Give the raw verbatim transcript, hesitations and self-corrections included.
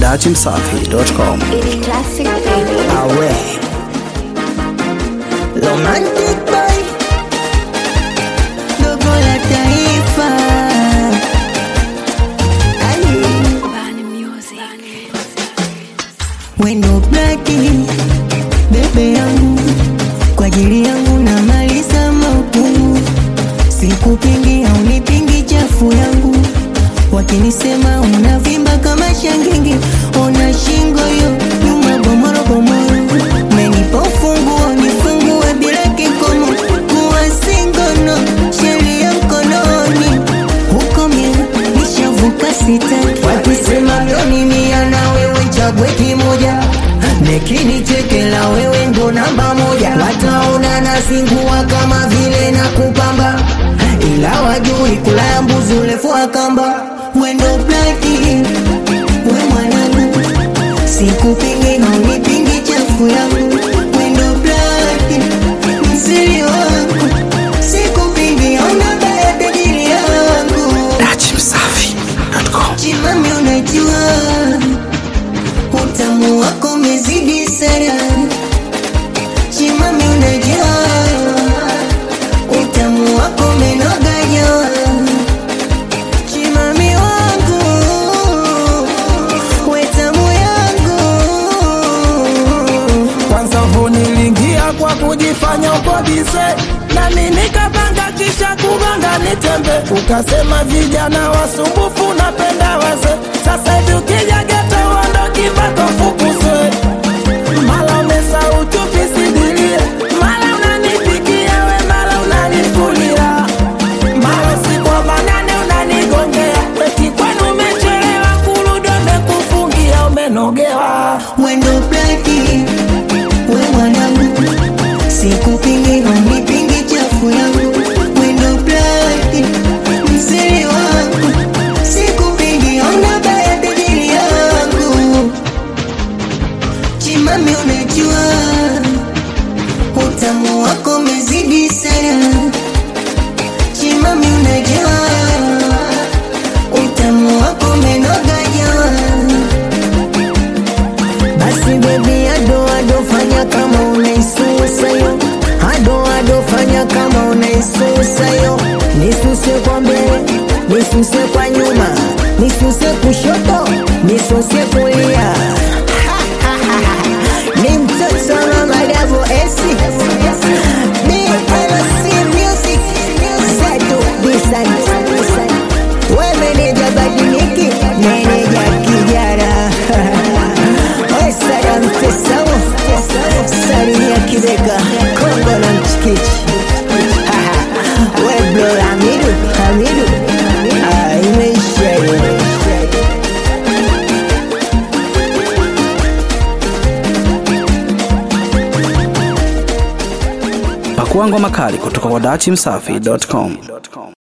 dati msafi dot com. Classic baby. Awe Romantic boy Dogo la taifa Aye Bani music. Wendo blaki Bebe yangu Kwa ajili yangu na maliza mautungu Sikupingi au nipingi chafu yangu Wakinisema unavimba kama shangingi Ona shingo yo nyuma bomoro bomoro Menipa ufunguo nifungue bila kikomo Kuwa singono sheria mkononi Huko mie nishavuka sitaki Wakisema mioni mia na wewe chague kimoja Nekini chekela wewe ndo namba moja Wataona nasingua kama vile na kupamba Ila wajui kula ya mbuzi ulefu wa kamba Wendo blaki, we mwanangu Sikupingi na unipingi chafu yangu Wendo blaki, msiri wangu Sikupingi au nabaya tajiri yangu dati msafi dot com. Chimami unajua Utamu wako mezidi sana Chimami unajua Utamu wako menoga jawa Chimami wangu Wetamu yangu Kwanza vunilingia kwa kujifanya ukodize Nami nikapanga kisha kubanga nitembe Ukasema vijana wasumbufu napenda waze Sasa hivi ukija geta uondoki mpaka ufukuzwe Mala umesa utupi sidilie Mala unanipikia we mala unanifulia Mala siku wa manane unanigongea Eti kwenu umechelewa kurudo mekufungia umenogewa Wendo blaki We mwanangu Sikupingi unipingi chafu yangu Wendo blaki Msiri wangu Sikupingi unabaya tajiri yangu Chimami unajua Utamu wako mezidi sana Chimami unajua Utamu wako menoga jawa Basi baby ado ado fanya kama unaisusa yo Ado ado fanya kama unaisusa yo Nisuse kwa mbele, nisuse kwa nyuma Nisuse kushoto, nisuse kulia Ni mtoto wa Madavo Esi Ni L C Music Zato Bisani We meneja badiliki, meneja kijara Sada mtesawo Sari ya kibeka Kongo na mchikichi We bro Hamidu Hamidu Imeisha yo Pakua ngoma kali kutoka kwa dati msafi dot com.